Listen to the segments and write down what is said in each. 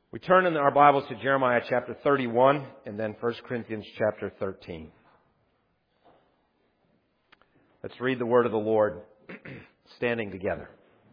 We turn in our Bibles to Jeremiah chapter 31 and then 1 Corinthians chapter 13. Let's read the word of the Lord standing together.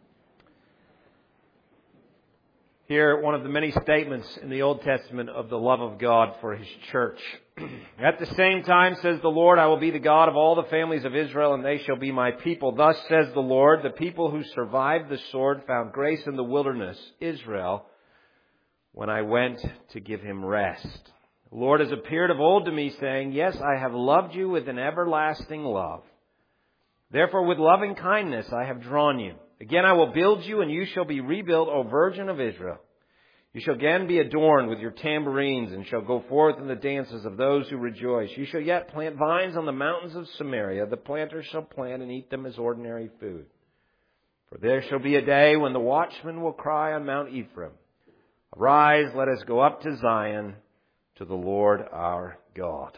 Here, one of the many statements in the Old Testament of the love of God for His church. At the same time, says the Lord, I will be the God of all the families of Israel, and they shall be my people. Thus says the Lord, the people who survived the sword found grace in the wilderness, Israel, when I went to give him rest. The Lord has appeared of old to me, saying, yes, I have loved you with an everlasting love. Therefore, with loving kindness I have drawn you. Again I will build you, and you shall be rebuilt, O Virgin of Israel. You shall again be adorned with your tambourines, and shall go forth in the dances of those who rejoice. You shall yet plant vines on the mountains of Samaria. The planters shall plant and eat them as ordinary food. For there shall be a day when the watchman will cry on Mount Ephraim, arise, let us go up to Zion, to the Lord our God.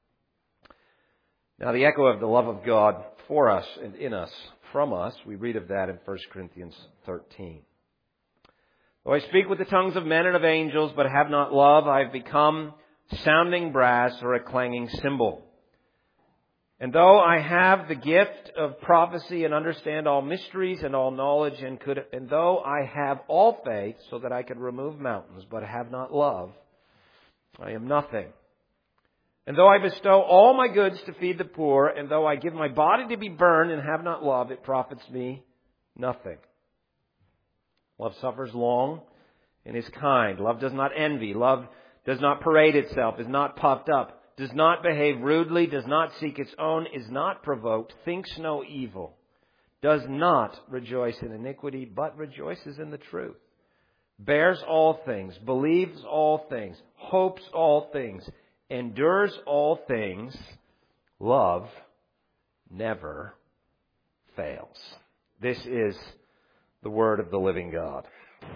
Now the echo of the love of God for us and in us, from us, we read of that in 1 Corinthians 13. Though I speak with the tongues of men and of angels, but have not love, I have become sounding brass or a clanging cymbal. And though I have the gift of prophecy and understand all mysteries and all knowledge, and though I have all faith so that I could remove mountains, but have not love, I am nothing. And though I bestow all my goods to feed the poor, and though I give my body to be burned and have not love, it profits me nothing. Love suffers long and is kind. Love does not envy. Love does not parade itself, is not puffed up, does not behave rudely, does not seek its own, is not provoked, thinks no evil, does not rejoice in iniquity, but rejoices in the truth, bears all things, believes all things, hopes all things, endures all things. Love never fails. This is the word of the living God.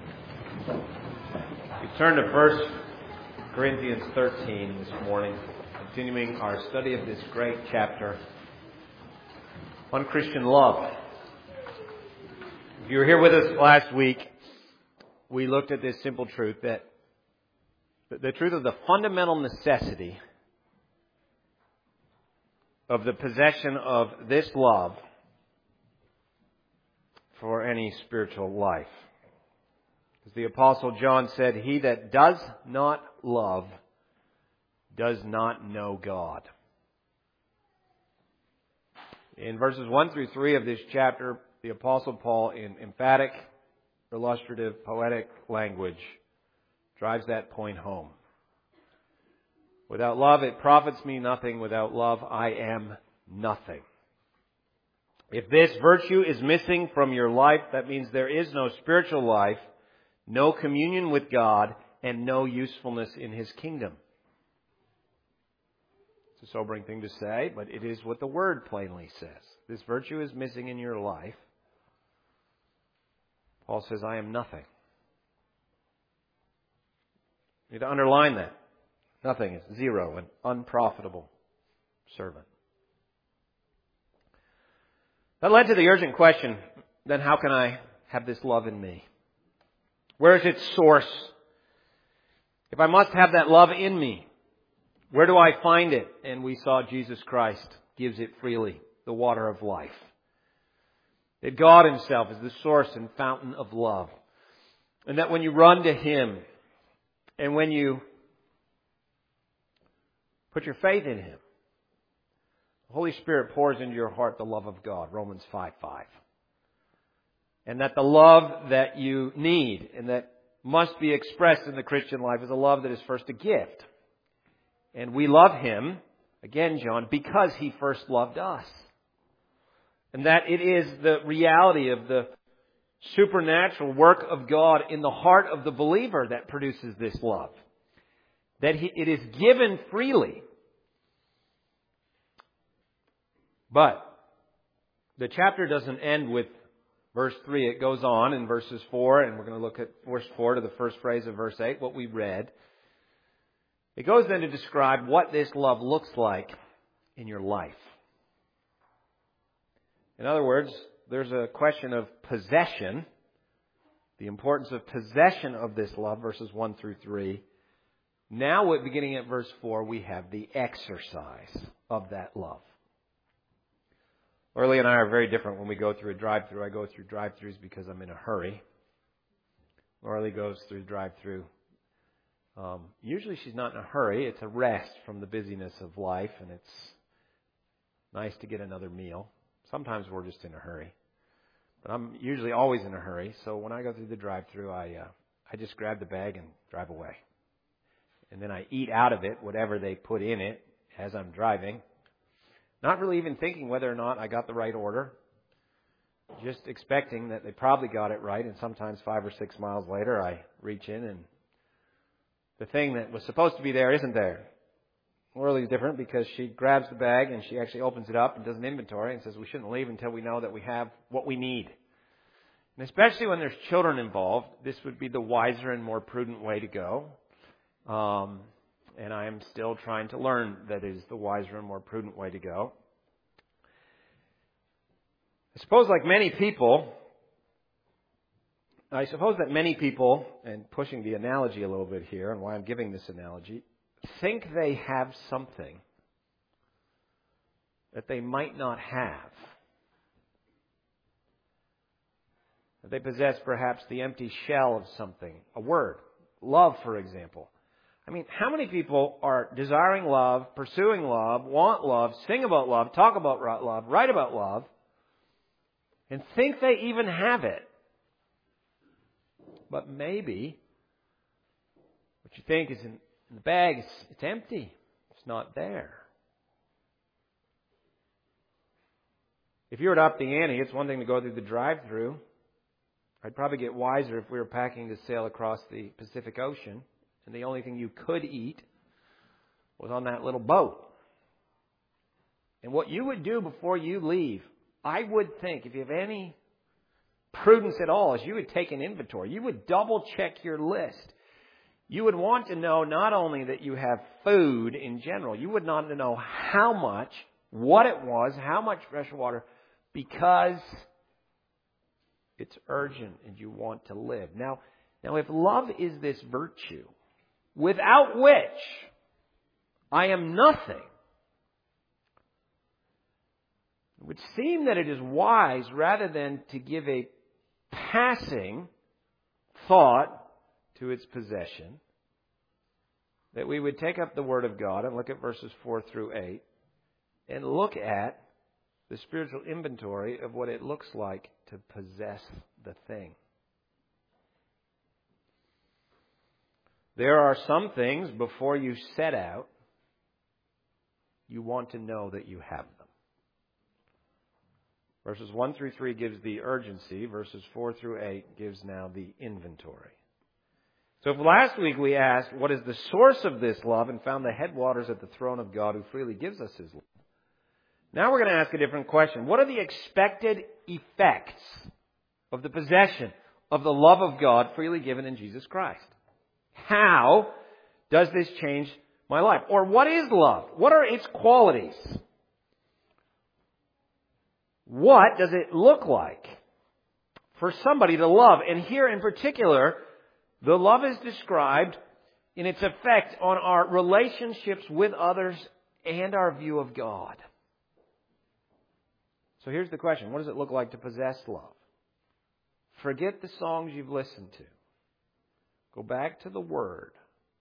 We turn to 1 Corinthians 13 this morning, continuing our study of this great chapter on Christian love. If you were here with us last week, we looked at this simple truth, that the truth of the fundamental necessity of the possession of this love for any spiritual life. As the Apostle John said, he that does not love does not know God. In verses 1 through 3 of this chapter, the Apostle Paul, in emphatic, illustrative, poetic language, drives that point home. Without love, it profits me nothing. Without love, I am nothing. If this virtue is missing from your life, that means there is no spiritual life, no communion with God, and no usefulness in His kingdom. It's a sobering thing to say, but it is what the Word plainly says. This virtue is missing in your life. Paul says, I am nothing. You need to underline that. Nothing is zero, an unprofitable servant. That led to the urgent question, then how can I have this love in me? Where is its source? If I must have that love in me, where do I find it? And we saw Jesus Christ gives it freely, the water of life. That God Himself is the source and fountain of love. And that when you run to Him, and when you put your faith in Him, the Holy Spirit pours into your heart the love of God, Romans 5:5. And that the love that you need and that must be expressed in the Christian life is a love that is first a gift. And we love Him, again John, because He first loved us. And that it is the reality of the supernatural work of God in the heart of the believer that produces this love. That it is given freely. But the chapter doesn't end with verse 3. It goes on in verses 4, and we're going to look at verse 4 to the first phrase of verse 8, what we read. It goes then to describe what this love looks like in your life. In other words, there's a question of possession the importance of possession of this love, verses 1 through 3. Now, beginning at verse 4, we have the exercise of that love. Orly and I are very different when we go through a drive-thru. I go through drive-thrus because I'm in a hurry. Orly goes through drive-thru. Usually she's not in a hurry. It's a rest from the busyness of life, and it's nice to get another meal. Sometimes we're just in a hurry. But I'm usually always in a hurry, so when I go through the drive-thru, I just grab the bag and drive away. And then I eat out of it whatever they put in it as I'm driving. Not really even thinking whether or not I got the right order. Just expecting that they probably got it right, and sometimes 5 or 6 miles later I reach in and the thing that was supposed to be there isn't there. Orly's different because she grabs the bag and she actually opens it up and does an inventory and says we shouldn't leave until we know that we have what we need. And especially when there's children involved, this would be the wiser and more prudent way to go. And I am still trying to learn that is the wiser and more prudent way to go. I suppose that many people, and pushing the analogy a little bit here, and why I'm giving this analogy, think they have something that they might not have. That they possess perhaps the empty shell of something, a word, love, for example. I mean, how many people are desiring love, pursuing love, want love, sing about love, talk about love, write about love, and think they even have it? But maybe what you think is in the bag, it's empty. It's not there. If you were to up the ante, it's one thing to go through the drive-thru. I'd probably get wiser if we were packing to sail across the Pacific Ocean and the only thing you could eat was on that little boat. And what you would do before you leave, I would think, if you have any prudence at all, is you would take an inventory. You would double check your list. You would want to know not only that you have food in general, you would want to know how much, what it was, how much fresh water, because it's urgent and you want to live. Now, if love is this virtue, without which I am nothing, it would seem that it is wise, rather than to give a passing thought to its possession, that we would take up the Word of God and look at verses 4 through 8 and look at the spiritual inventory of what it looks like to possess the thing. There are some things before you set out, you want to know that you have them. Verses 1 through 3 gives the urgency. Verses 4 through 8 gives now the inventory. So if last week we asked, what is the source of this love, and found the headwaters at the throne of God who freely gives us His love, now we're going to ask a different question. What are the expected effects of the possession of the love of God freely given in Jesus Christ? How does this change my life? Or what is love? What are its qualities? What does it look like for somebody to love? And here in particular, the love is described in its effect on our relationships with others and our view of God. So here's the question. What does it look like to possess love? Forget the songs you've listened to. Go back to the Word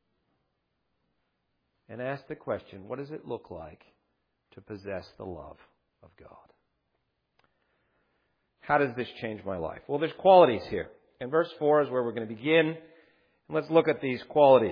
and ask the question, what does it look like to possess the love of God? How does this change my life? Well, there's qualities here. And verse 4 is where we're going to begin. And let's look at these qualities.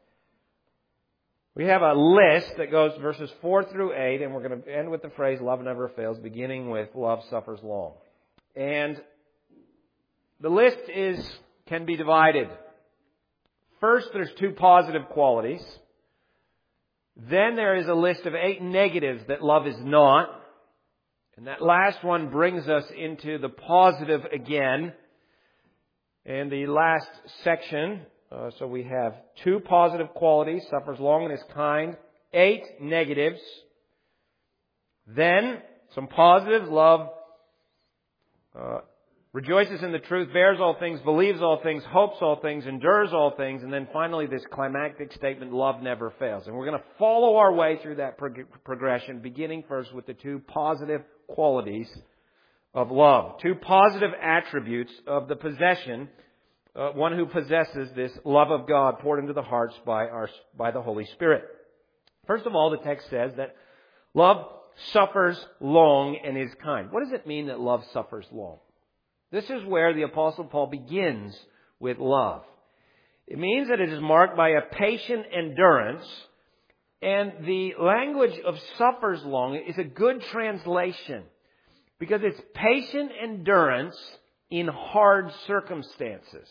We have a list that goes verses 4 through 8, and we're going to end with the phrase, love never fails, beginning with love suffers long. And the list can be divided. First, there's 2 positive qualities. Then there is a list of 8 negatives that love is not. And that last one brings us into the positive again. And the last section, so we have 2 positive qualities, suffers long and is kind, 8 negatives. Then some positives, love rejoices in the truth, bears all things, believes all things, hopes all things, endures all things, and then finally this climactic statement, love never fails. And we're going to follow our way through that progression, beginning first with the two positive qualities of love. Two positive attributes of the possession, one who possesses this love of God poured into the hearts by the Holy Spirit. First of all, the text says that love suffers long and is kind. What does it mean that love suffers long? This is where the Apostle Paul begins with love. It means that it is marked by a patient endurance, and the language of suffers long is a good translation because it's patient endurance in hard circumstances.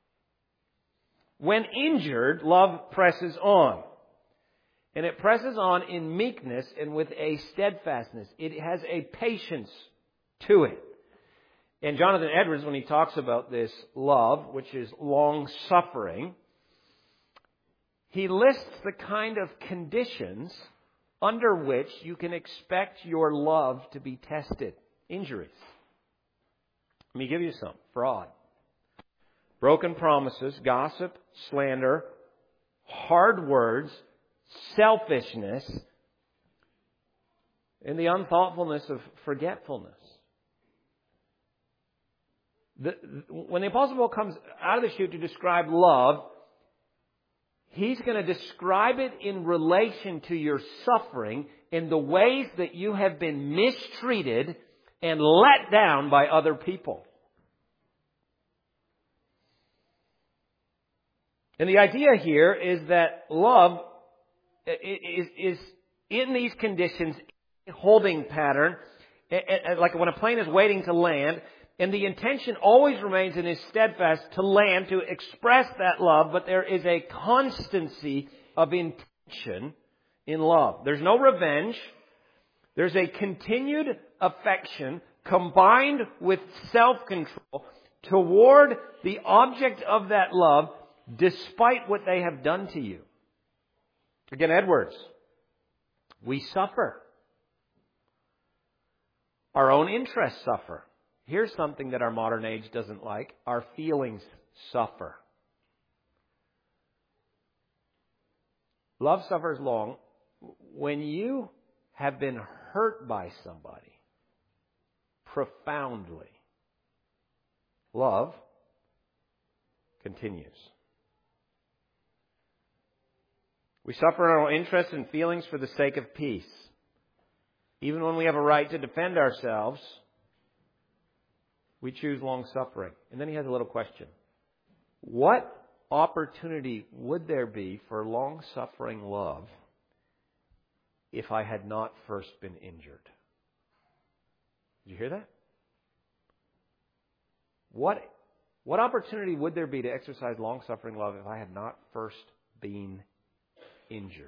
When injured, love presses on. And it presses on in meekness and with a steadfastness. It has a patience to it. And Jonathan Edwards, when he talks about this love, which is long-suffering, he lists the kind of conditions under which you can expect your love to be tested. Injuries. Let me give you some. Fraud. Broken promises, gossip, slander, hard words, selfishness, and the unthoughtfulness of forgetfulness. When the Apostle Paul comes out of the chute to describe love, he's going to describe it in relation to your suffering in the ways that you have been mistreated and let down by other people. And the idea here is that love is in these conditions, a holding pattern, like when a plane is waiting to land. And the intention always remains and is steadfast to land, to express that love, but there is a constancy of intention in love. There's no revenge. There's a continued affection combined with self-control toward the object of that love, despite what they have done to you. Again, Edwards, we suffer. Our own interests suffer. Here's something that our modern age doesn't like. Our feelings suffer. Love suffers long. When you have been hurt by somebody profoundly, love continues. We suffer our own interests and feelings for the sake of peace. Even when we have a right to defend ourselves, we choose long suffering. And then he has a little question. What opportunity would there be for long suffering love if I had not first been injured? Did you hear that? What opportunity would there be to exercise long suffering love if I had not first been injured?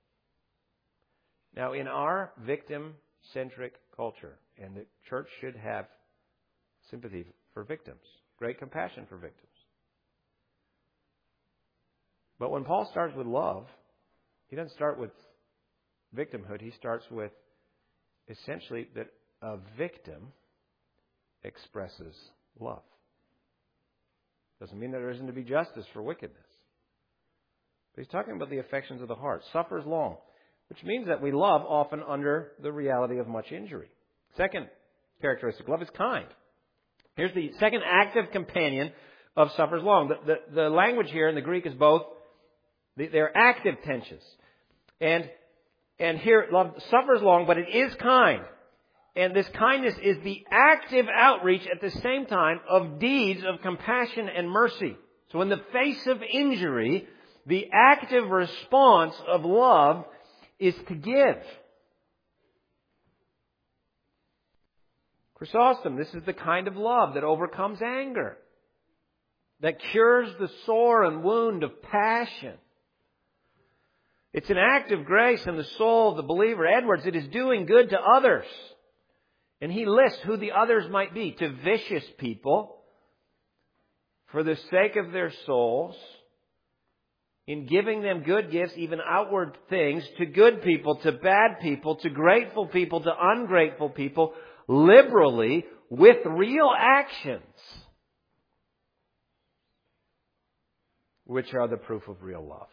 Now, in our victim-centric culture, and the church should have sympathy for victims, great compassion for victims. But when Paul starts with love, he doesn't start with victimhood. He starts with essentially that a victim expresses love. Doesn't mean that there isn't to be justice for wickedness. But he's talking about the affections of the heart. Suffers long, which means that we love often under the reality of much injury. Second characteristic, love is kind. Here's the second active companion of suffers long. The language here in the Greek is both, they're active tenses. And here, love suffers long, but it is kind. And this kindness is the active outreach at the same time of deeds of compassion and mercy. So in the face of injury, the active response of love is to give. Chrysostom, this is the kind of love that overcomes anger, that cures the sore and wound of passion. It's an act of grace in the soul of the believer. Edwards, it is doing good to others. And he lists who the others might be. To vicious people, for the sake of their souls, in giving them good gifts, even outward things, to good people, to bad people, to grateful people, to ungrateful people, liberally, with real actions, which are the proof of real love.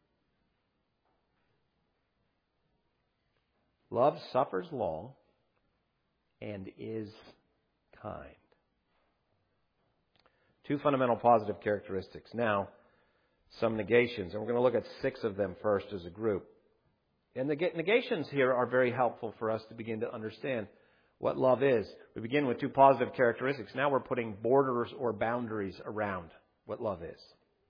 Love suffers long and is kind. Two fundamental positive characteristics. Now, some negations, and we're going to look at 6 of them first as a group. And the negations here are very helpful for us to begin to understand what love is. We begin with 2 positive characteristics. Now we're putting borders or boundaries around what love is.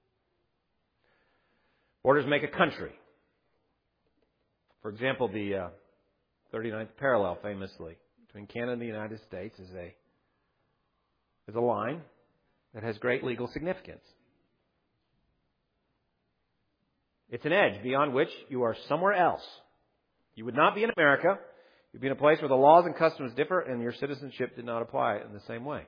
Borders make a country. For example, the 39th parallel, famously, between Canada and the United States is a line that has great legal significance. It's an edge beyond which you are somewhere else. You would not be in America. You'd be in a place where the laws and customs differ and your citizenship did not apply in the same way.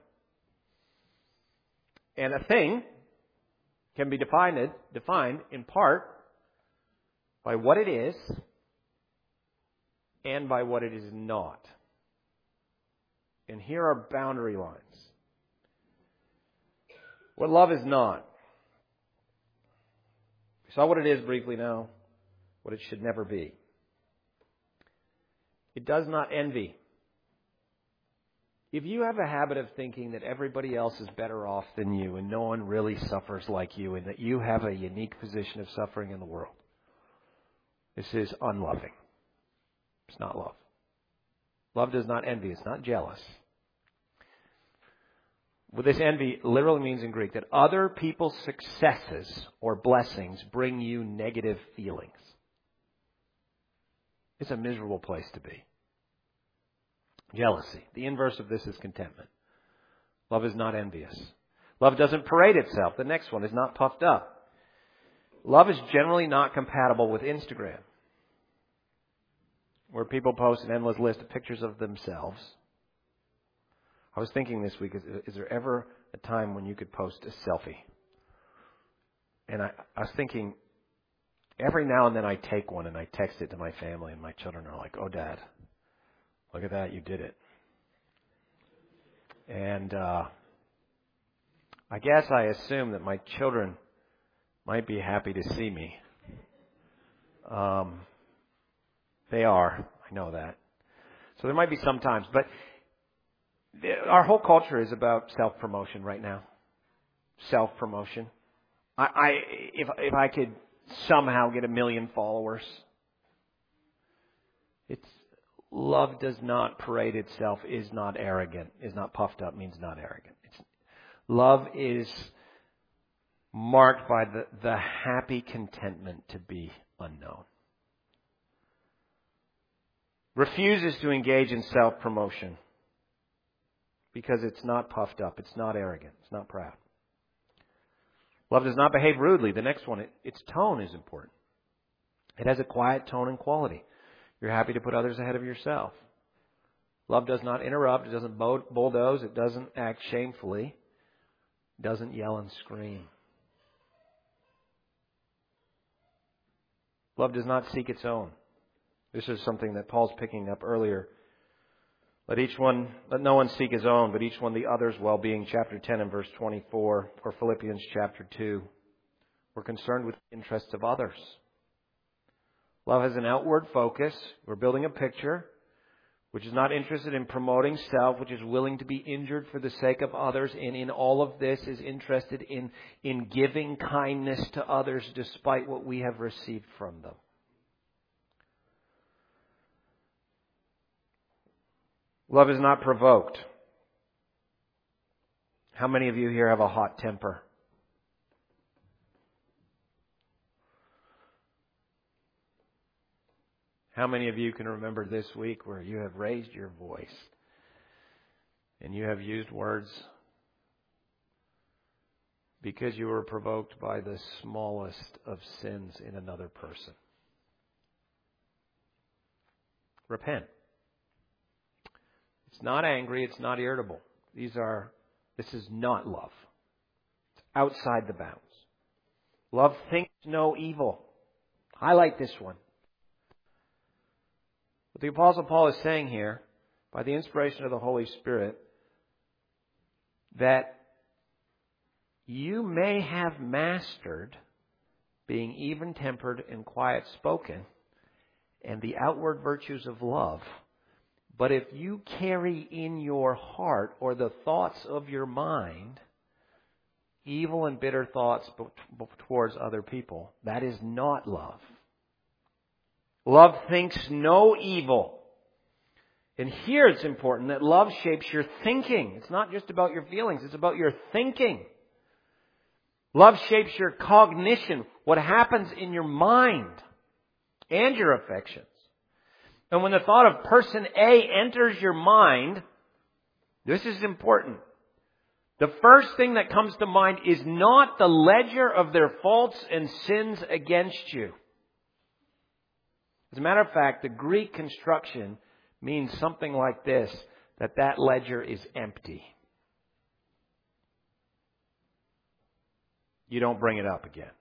And a thing can be defined in part by what it is and by what it is not. And here are boundary lines. What love is not. We saw what it is briefly now, what it should never be. It does not envy. If you have a habit of thinking that everybody else is better off than you and no one really suffers like you and that you have a unique position of suffering in the world, this is unloving. It's not love. Love does not envy. It's not jealous. Well, this envy literally means in Greek that other people's successes or blessings bring you negative feelings. It's a miserable place to be. Jealousy. The inverse of this is contentment. Love is not envious. Love doesn't parade itself. The next one is not puffed up. Love is generally not compatible with Instagram, where people post an endless list of pictures of themselves. I was thinking this week, is there ever a time when you could post a selfie? And I was thinking, every now and then I take one and I text it to my family, and my children are like, "Oh, Dad, look at that, you did it." And I guess I assume that my children might be happy to see me. They are. I know that. So there might be some times. But our whole culture is about self-promotion right now. Self-promotion. If I could somehow get 1 million followers, love does not parade itself, is not arrogant, is not puffed up, means not arrogant. Love is marked by the happy contentment to be unknown. Refuses to engage in self-promotion because it's not puffed up, it's not arrogant, it's not proud. Love does not behave rudely. The next one, its tone is important. It has a quiet tone and quality. You're happy to put others ahead of yourself. Love does not interrupt. It doesn't bulldoze. It doesn't act shamefully. It doesn't yell and scream. Love does not seek its own. This is something that Paul's picking up earlier. Let no one seek his own, but each one the other's well-being. Chapter 10 and verse 24, or Philippians chapter 2. We're concerned with the interests of others. Love has an outward focus. We're building a picture which is not interested in promoting self, which is willing to be injured for the sake of others, and in all of this is interested in giving kindness to others despite what we have received from them. Love is not provoked. How many of you here have a hot temper? How many of you can remember this week where you have raised your voice and you have used words because you were provoked by the smallest of sins in another person? Repent. It's not angry. It's not irritable. This is not love. It's outside the bounds. Love thinks no evil. Highlight this one. What the Apostle Paul is saying here, by the inspiration of the Holy Spirit, that you may have mastered being even-tempered and quiet-spoken and the outward virtues of love. But if you carry in your heart or the thoughts of your mind evil and bitter thoughts towards other people, that is not love. Love thinks no evil. And here it's important that love shapes your thinking. It's not just about your feelings, it's about your thinking. Love shapes your cognition, what happens in your mind and your affections. And when the thought of person A enters your mind, this is important. The first thing that comes to mind is not the ledger of their faults and sins against you. As a matter of fact, the Greek construction means something like this, that ledger is empty. You don't bring it up again.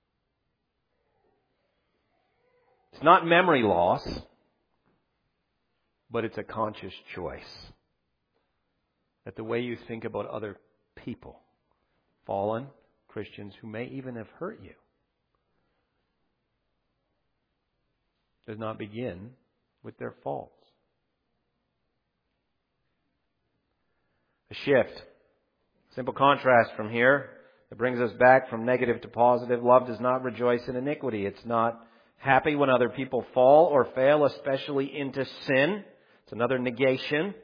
It's not memory loss, but it's a conscious choice. That the way you think about other people, fallen Christians who may even have hurt you, does not begin with their faults. A shift. Simple contrast from here. It brings us back from negative to positive. Love does not rejoice in iniquity. It's not happy when other people fall or fail, especially into sin. It's another negation.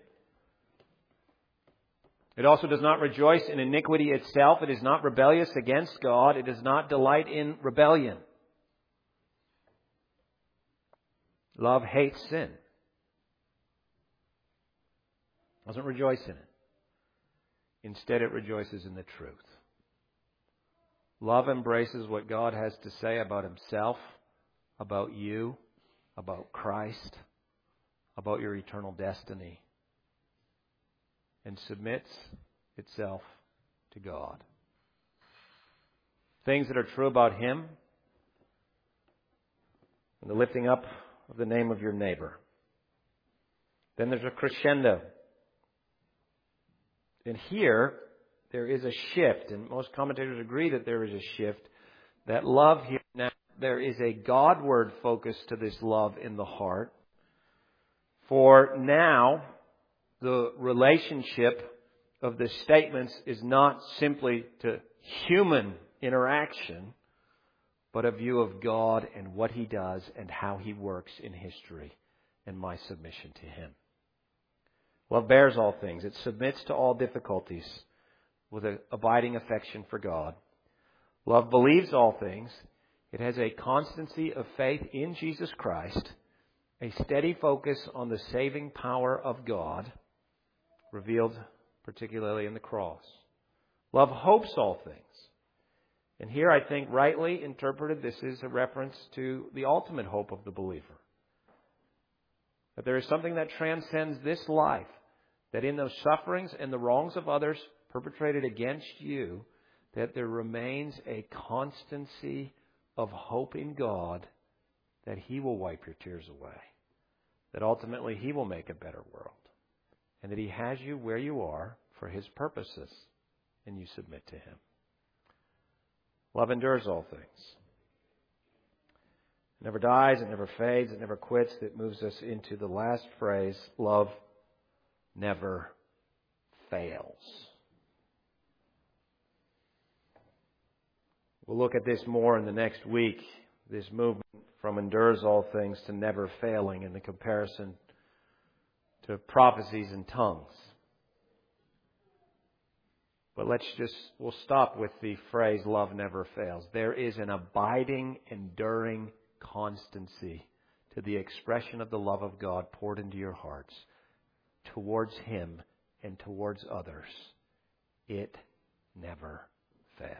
It also does not rejoice in iniquity itself. It is not rebellious against God. It does not delight in rebellion. Love hates sin. Doesn't rejoice in it. Instead, it rejoices in the truth. Love embraces what God has to say about Himself, about you, about Christ, about your eternal destiny, and submits itself to God. Things that are true about Him, and the lifting up of the name of your neighbor. Then there's a crescendo. And here, there is a shift, and most commentators agree that there is a shift. That love here now, there is a Godward focus to this love in the heart. For now, the relationship of the statements is not simply to human interaction, but a view of God and what He does and how He works in history and my submission to Him. Love bears all things. It submits to all difficulties with an abiding affection for God. Love believes all things. It has a constancy of faith in Jesus Christ, a steady focus on the saving power of God, revealed particularly in the cross. Love hopes all things. And here I think rightly interpreted, this is a reference to the ultimate hope of the believer. That there is something that transcends this life, that in those sufferings and the wrongs of others perpetrated against you, that there remains a constancy of hope in God that He will wipe your tears away, that ultimately He will make a better world, and that He has you where you are for His purposes, and you submit to Him. Love endures all things. It never dies, it never fades, it never quits. It moves us into the last phrase, love never fails. We'll look at this more in the next week, this movement from endures all things to never failing in the comparison to prophecies and tongues. But we'll stop with the phrase, love never fails. There is an abiding, enduring constancy to the expression of the love of God poured into your hearts towards Him and towards others. It never fails.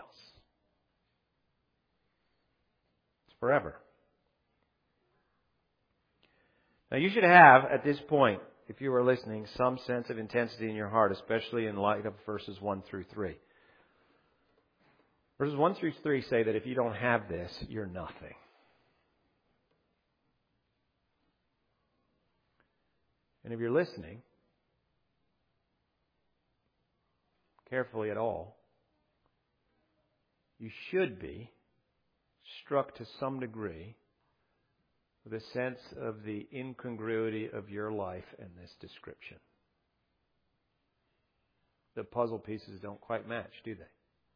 It's forever. Now you should have, at this point, if you are listening, some sense of intensity in your heart, especially in light of verses 1 through 3. Verses 1 through 3 say that if you don't have this, you're nothing. And if you're listening, carefully at all, you should be struck to some degree with a sense of the incongruity of your life and this description. The puzzle pieces don't quite match, do they?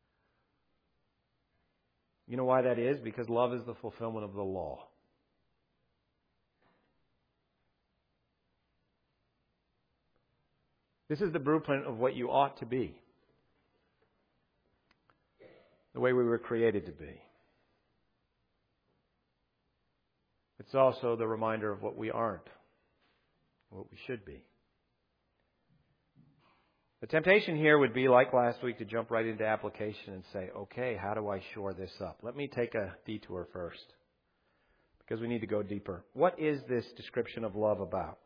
You know why that is? Because love is the fulfillment of the law. This is the blueprint of what you ought to be. The way we were created to be. It's also the reminder of what we aren't, what we should be. The temptation here would be, like last week, to jump right into application and say, okay, how do I shore this up? Let me take a detour first, because we need to go deeper. What is this description of love about?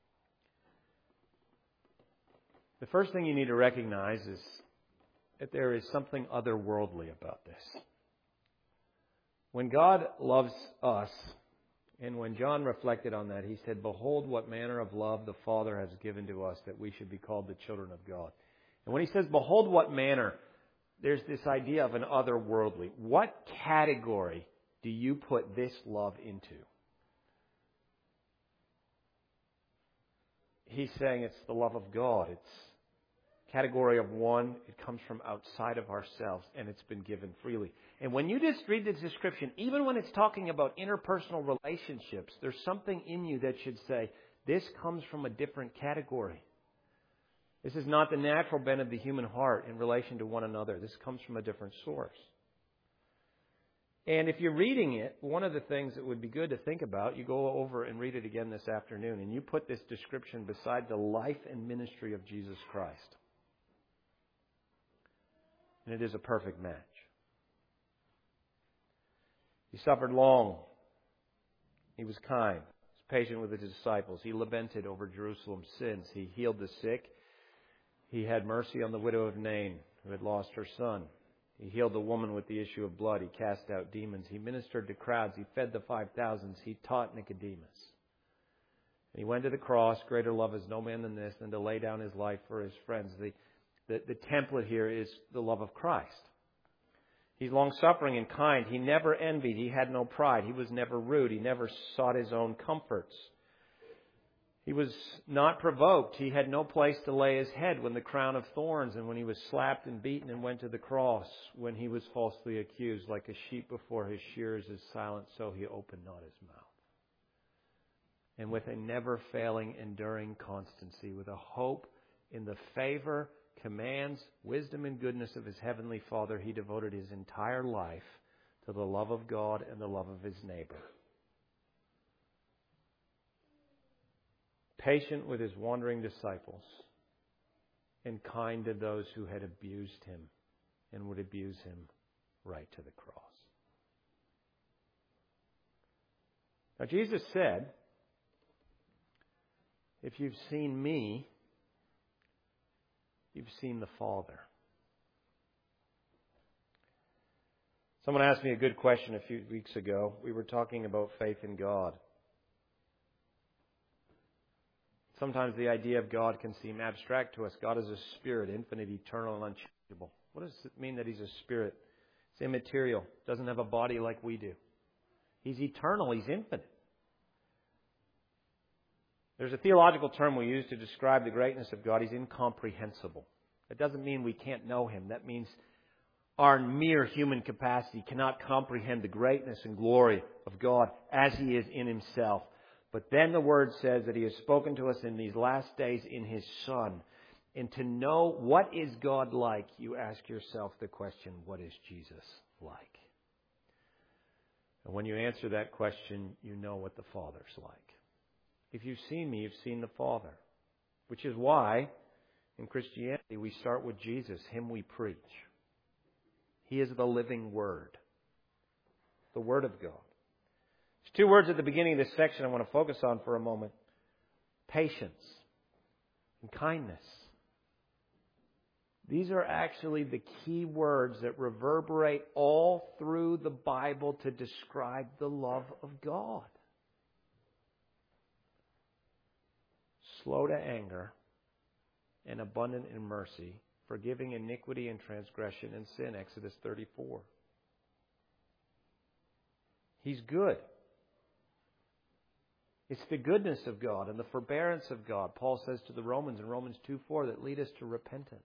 The first thing you need to recognize is that there is something otherworldly about this. When God loves us, and when John reflected on that, he said, "Behold what manner of love the Father has given to us, that we should be called the children of God." And when he says, "Behold what manner," there's this idea of an otherworldly. What category do you put this love into? He's saying it's the love of God. It's category of one. It comes from outside of ourselves, and it's been given freely. And when you just read this description, even when it's talking about interpersonal relationships, there's something in you that should say, this comes from a different category. This is not the natural bent of the human heart in relation to one another. This comes from a different source. And if you're reading it, one of the things that would be good to think about, you go over and read it again this afternoon, and you put this description beside the life and ministry of Jesus Christ. And it is a perfect match. He suffered long. He was kind. He was patient with his disciples. He lamented over Jerusalem's sins. He healed the sick. He had mercy on the widow of Nain, who had lost her son. He healed the woman with the issue of blood. He cast out demons. He ministered to crowds. He fed the 5,000s. He taught Nicodemus. And he went to the cross. Greater love has no man than this, than to lay down his life for his friends. The template here is the love of Christ. He's long-suffering and kind. He never envied. He had no pride. He was never rude. He never sought his own comforts. He was not provoked. He had no place to lay his head when the crown of thorns and when he was slapped and beaten and went to the cross, when he was falsely accused. Like a sheep before his shearers is silent, so he opened not his mouth. And with a never-failing, enduring constancy, with a hope in the favor, commands, wisdom, and goodness of his heavenly Father, he devoted his entire life to the love of God and the love of his neighbor. Patient with his wandering disciples, and kind to those who had abused him and would abuse him right to the cross. Now Jesus said, "If you've seen me, you've seen the Father." Someone asked me a good question a few weeks ago. We were talking about faith in God. Sometimes the idea of God can seem abstract to us. God is a spirit, infinite, eternal, and unchangeable. What does it mean that he's a spirit? It's immaterial. Doesn't have a body like we do. He's eternal. He's infinite. There's a theological term we use to describe the greatness of God. He's incomprehensible. That doesn't mean we can't know him. That means our mere human capacity cannot comprehend the greatness and glory of God as he is in himself. But then the Word says that he has spoken to us in these last days in his Son. And to know what is God like, you ask yourself the question, what is Jesus like? And when you answer that question, you know what the Father's like. If you've seen me, you've seen the Father. Which is why, in Christianity, we start with Jesus. Him we preach. He is the living Word. The Word of God. There's two words at the beginning of this section I want to focus on for a moment. Patience and kindness. These are actually the key words that reverberate all through the Bible to describe the love of God. Slow to anger and abundant in mercy forgiving iniquity and transgression and sin, Exodus 34. He's good. It's the goodness of God and the forbearance of God, Paul says to the Romans in Romans 2:4, that lead us to repentance.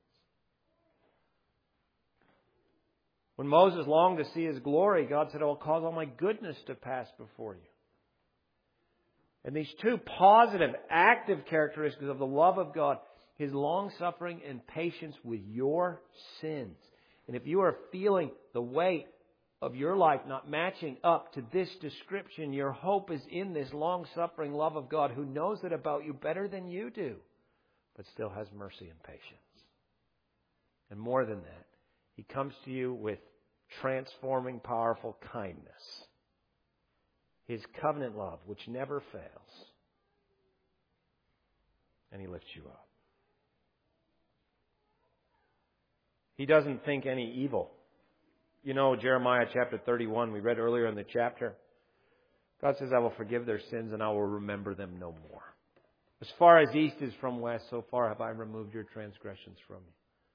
When Moses longed to see His glory, God said, I will cause all my goodness to pass before you. And these two positive, active characteristics of the love of God, His long-suffering and patience with your sins. And if you are feeling the weight of your life not matching up to this description, your hope is in this long-suffering love of God who knows it about you better than you do, but still has mercy and patience. And more than that, He comes to you with transforming, powerful kindness. His covenant love, which never fails. And He lifts you up. He doesn't think any evil. You know, Jeremiah chapter 31, we read earlier in the chapter. God says, I will forgive their sins and I will remember them no more. As far as east is from west, so far have I removed your transgressions from you.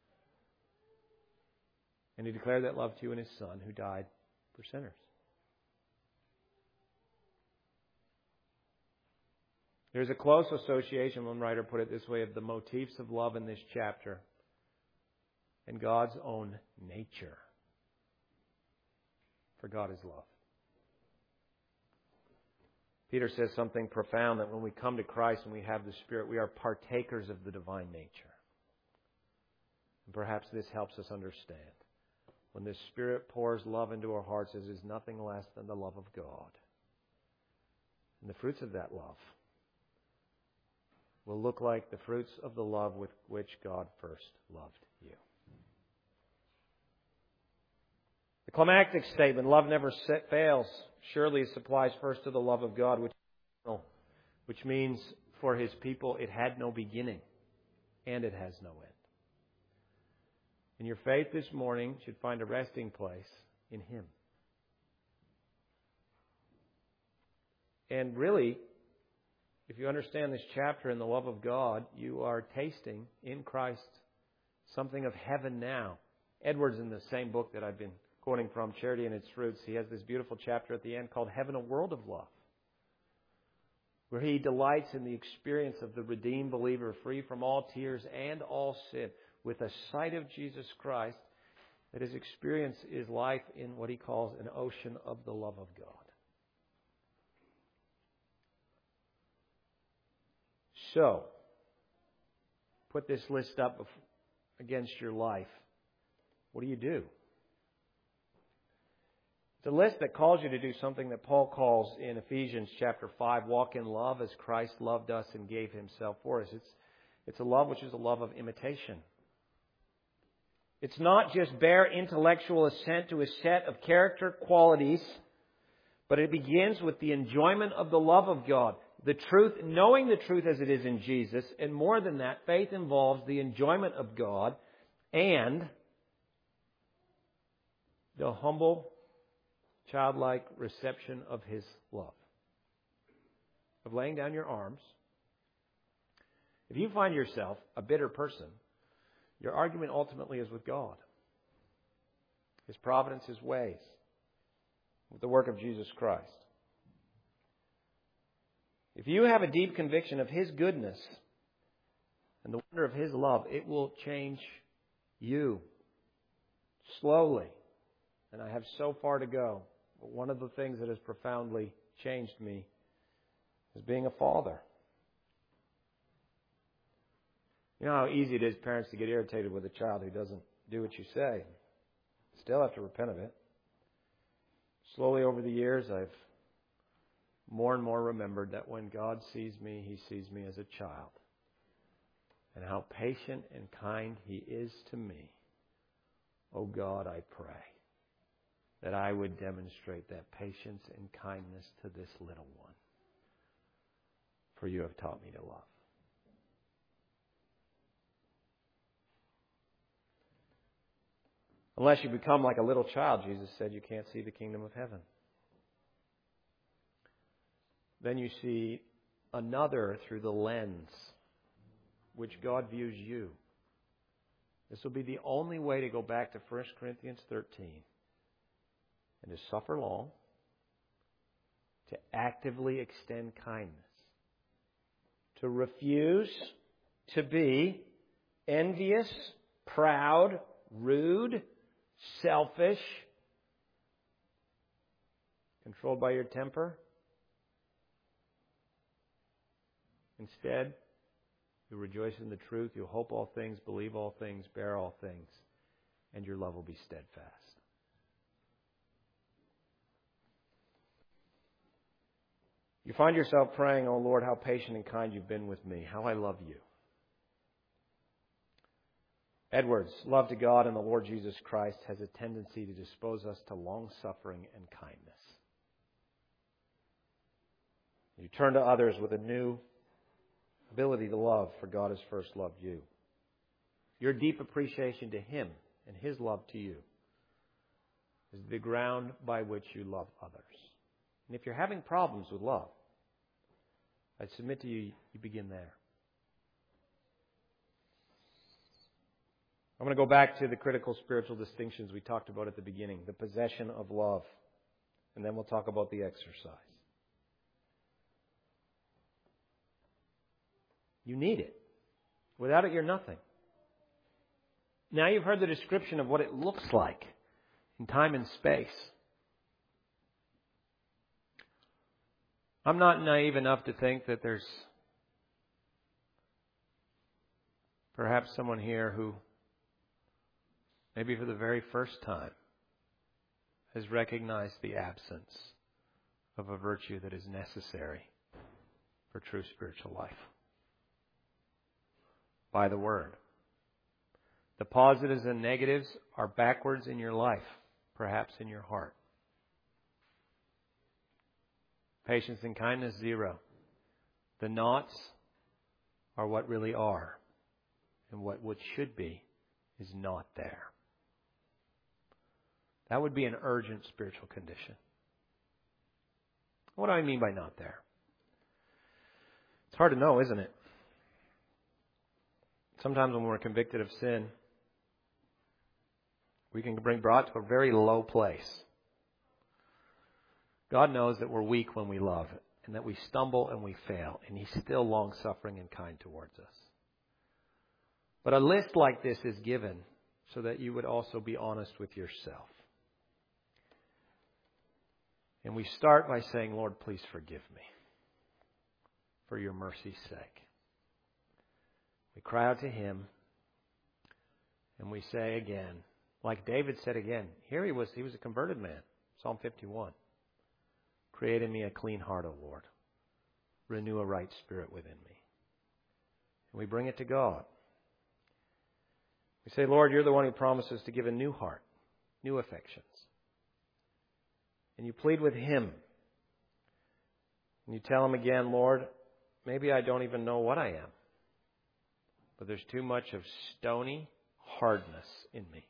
And He declared that love to you in His Son who died for sinners. There's a close association, one writer put it this way, of the motifs of love in this chapter and God's own nature. For God is love. Peter says something profound, that when we come to Christ and we have the Spirit, we are partakers of the divine nature. And perhaps this helps us understand. When the Spirit pours love into our hearts, it is nothing less than the love of God. And the fruits of that love will look like the fruits of the love with which God first loved you. The climactic statement, love never fails, surely applies first to the love of God, which means for His people it had no beginning and it has no end. And your faith this morning should find a resting place in Him. And really, if you understand this chapter and the love of God, you are tasting in Christ something of heaven now. Edwards, in the same book that I've been quoting from, Charity and Its Fruits, he has this beautiful chapter at the end called Heaven, a World of Love, where he delights in the experience of the redeemed believer, free from all tears and all sin, with a sight of Jesus Christ, that his experience is life in what he calls an ocean of the love of God. So, put this list up against your life. What do you do? It's a list that calls you to do something that Paul calls in Ephesians chapter 5, walk in love as Christ loved us and gave Himself for us. It's a love which is a love of imitation. It's not just bare intellectual assent to a set of character qualities, but it begins with the enjoyment of the love of God. The truth, knowing the truth as it is in Jesus, and more than that, faith involves the enjoyment of God and the humble, childlike reception of His love. Of laying down your arms. If you find yourself a bitter person, your argument ultimately is with God. His providence, His ways, with the work of Jesus Christ. If you have a deep conviction of His goodness and the wonder of His love, it will change you slowly. And I have so far to go. But one of the things that has profoundly changed me is being a father. You know how easy it is, parents, to get irritated with a child who doesn't do what you say. Still have to repent of it. Slowly over the years, I've more and more remembered that when God sees me, He sees me as a child. And how patient and kind He is to me. Oh God, I pray that I would demonstrate that patience and kindness to this little one. For You have taught me to love. Unless you become like a little child, Jesus said, you can't see the kingdom of heaven. Then you see another through the lens which God views you. This will be the only way to go back to 1 Corinthians 13 and to suffer long, to actively extend kindness, to refuse to be envious, proud, rude, selfish, controlled by your temper. Instead, you rejoice in the truth, you hope all things, believe all things, bear all things, and your love will be steadfast. You find yourself praying, "Oh Lord, how patient and kind you've been with me, how I love you." Edwards, love to God and the Lord Jesus Christ has a tendency to dispose us to long-suffering and kindness. You turn to others with a new ability to love, for God has first loved you. Your deep appreciation to Him and His love to you is the ground by which you love others. And if you're having problems with love, I submit to you, you begin there. I'm going to go back to the critical spiritual distinctions we talked about at the beginning, the possession of love, and then we'll talk about the exercise. You need it. Without it, you're nothing. Now you've heard the description of what it looks like in time and space. I'm not naive enough to think that there's perhaps someone here who, maybe for the very first time, has recognized the absence of a virtue that is necessary for true spiritual life. By the Word. The positives and negatives are backwards in your life, perhaps in your heart. Patience and kindness, 0. The nots are what really are, and what should be is not there. That would be an urgent spiritual condition. What do I mean by not there? It's hard to know, isn't it? Sometimes when we're convicted of sin, we can be brought to a very low place. God knows that we're weak when we love, and that we stumble and we fail, and He's still long-suffering and kind towards us. But a list like this is given so that you would also be honest with yourself. And we start by saying, "Lord, please forgive me for your mercy's sake." We cry out to Him, and we say again, like David said again, he was a converted man, Psalm 51. "Create in me a clean heart, O Lord. Renew a right spirit within me." And we bring it to God. We say, "Lord, you're the one who promises to give a new heart, new affections." And you plead with Him. And you tell Him again, "Lord, maybe I don't even know what I am. But there's too much of stony hardness in me.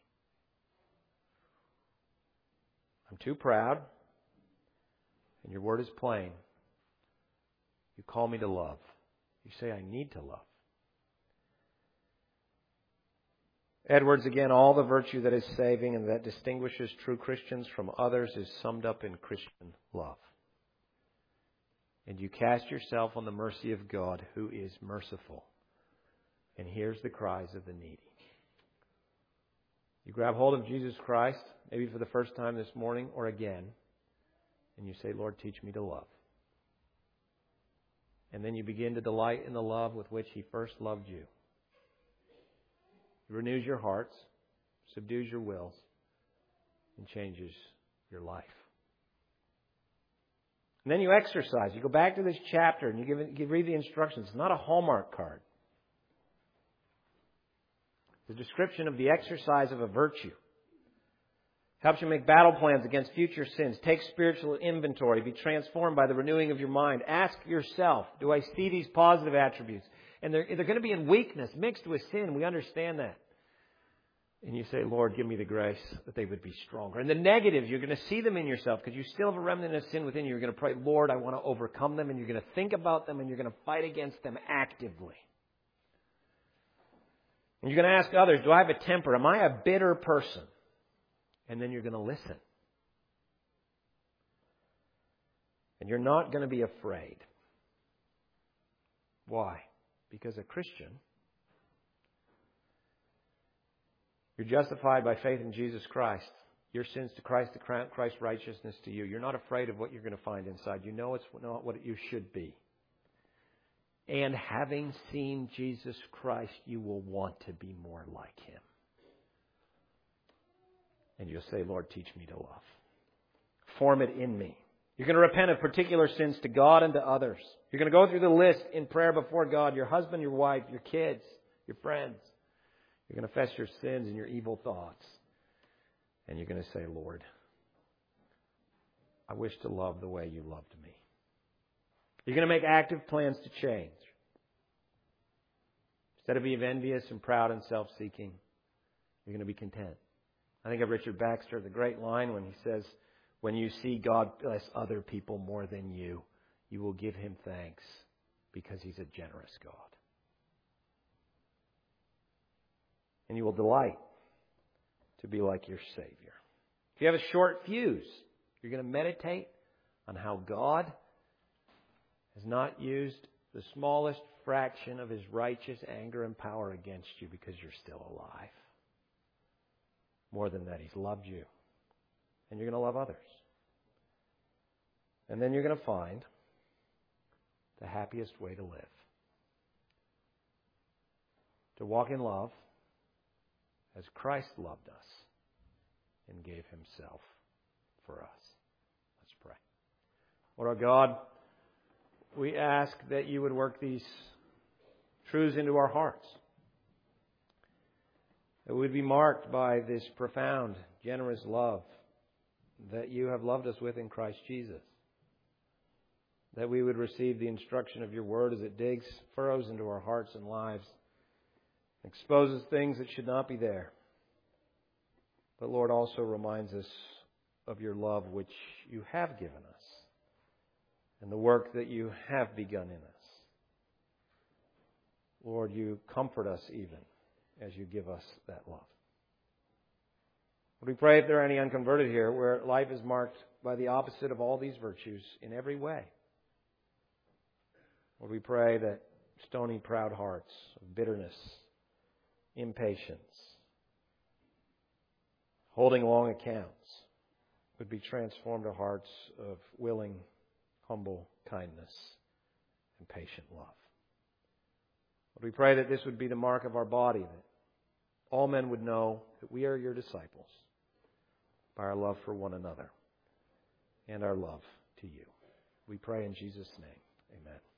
I'm too proud, and your word is plain. You call me to love. You say I need to love." Edwards, again, all the virtue that is saving and that distinguishes true Christians from others is summed up in Christian love. And you cast yourself on the mercy of God, who is merciful, and hears the cries of the needy. You grab hold of Jesus Christ, maybe for the first time this morning or again, and you say, "Lord, teach me to love." And then you begin to delight in the love with which He first loved you. He renews your hearts, subdues your wills, and changes your life. And then you exercise. You go back to this chapter and you read the instructions. It's not a Hallmark card. The description of the exercise of a virtue. Helps you make battle plans against future sins. Take spiritual inventory. Be transformed by the renewing of your mind. Ask yourself, do I see these positive attributes? And they're going to be in weakness, mixed with sin. We understand that. And you say, "Lord, give me the grace that they would be stronger." And the negatives, you're going to see them in yourself because you still have a remnant of sin within you. You're going to pray, "Lord, I want to overcome them." And you're going to think about them and you're going to fight against them actively. And you're going to ask others, do I have a temper? Am I a bitter person? And then you're going to listen. And you're not going to be afraid. Why? Because a Christian, you're justified by faith in Jesus Christ. Your sins to Christ, to Christ's righteousness to you. You're not afraid of what you're going to find inside. You know it's not what you should be. And having seen Jesus Christ, you will want to be more like Him. And you'll say, Lord, teach me to love. Form it in me. You're going to repent of particular sins to God and to others. You're going to go through the list in prayer before God, your husband, your wife, your kids, your friends. You're going to confess your sins and your evil thoughts. And you're going to say, Lord, I wish to love the way you loved me. You're going to make active plans to change. Instead of being envious and proud and self-seeking, you're going to be content. I think of Richard Baxter, the great line when he says, when you see God bless other people more than you, you will give Him thanks because He's a generous God. And you will delight to be like your Savior. If you have a short fuse, you're going to meditate on how God has not used the smallest fraction of His righteous anger and power against you because you're still alive. More than that, He's loved you. And you're going to love others. And then you're going to find the happiest way to live. To walk in love as Christ loved us and gave Himself for us. Let's pray. Lord our God, we ask that you would work these truths into our hearts. That we would be marked by this profound, generous love that you have loved us with in Christ Jesus. That we would receive the instruction of your word as it digs furrows into our hearts and lives, exposes things that should not be there. But Lord, also reminds us of your love which you have given us and the work that you have begun in us. Lord, you comfort us even as you give us that love. We pray if there are any unconverted here where life is marked by the opposite of all these virtues in every way. Lord, we pray that stony, proud hearts of bitterness, impatience, holding long accounts would be transformed to hearts of willing, humble kindness and patient love. Lord, we pray that this would be the mark of our body, that all men would know that we are your disciples by our love for one another and our love to you. We pray in Jesus' name. Amen.